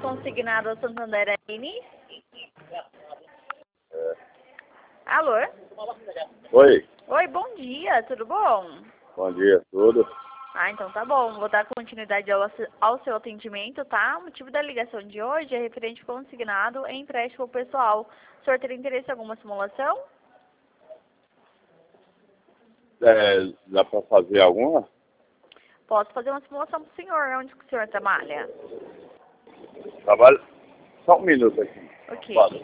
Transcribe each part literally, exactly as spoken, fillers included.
consignado Santander Aline. É. Alô? Oi, Oi, bom dia, tudo bom? bom dia, tudo? Ah, então tá bom. Vou dar continuidade ao, ao seu atendimento, tá? O motivo da ligação de hoje é referente consignado em empréstimo pessoal. O senhor teria interesse em alguma simulação? É, dá pra fazer alguma? Posso fazer uma simulação pro senhor. Onde que o senhor trabalha? Trabalho. Só um minuto aqui. Ok. Pode.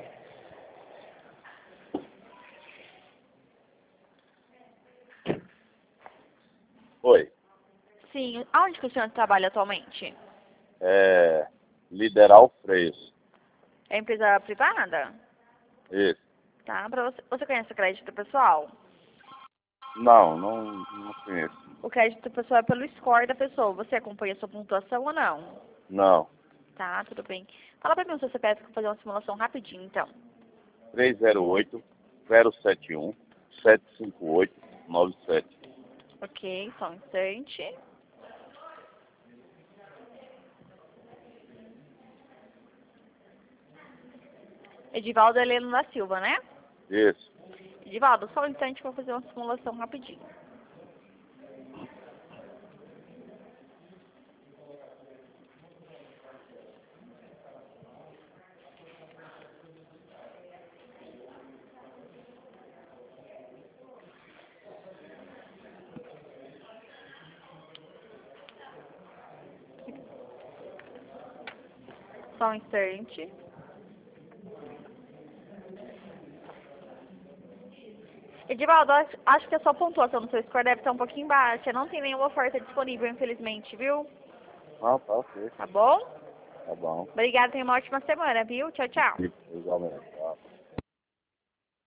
Oi. Sim, aonde que o senhor trabalha atualmente? É. Liderar o Freios. É empresa privada? Isso. Tá, pra você, você conhece o crédito pessoal? Não, não, não conheço. O crédito pessoal é pelo score da pessoa. Você acompanha a sua pontuação ou não? Não. Tá, tudo bem. Fala pra mim o seu C P F que eu vou fazer uma simulação rapidinho, então. três zero oito, zero sete um, sete cinco oito, nove sete. Ok, só um instante. Edivaldo Heleno da Silva, né? Isso. Edivaldo, só um instante que eu vou fazer uma simulação rapidinho. Só um instante. Edivaldo, acho, acho que a sua pontuação no seu score deve estar um pouquinho baixa. Não tem nenhuma oferta disponível, infelizmente, viu? Ah, tá ok. Tá bom? Tá bom. Obrigada, tenha uma ótima semana, viu? Tchau, tchau. Igualmente.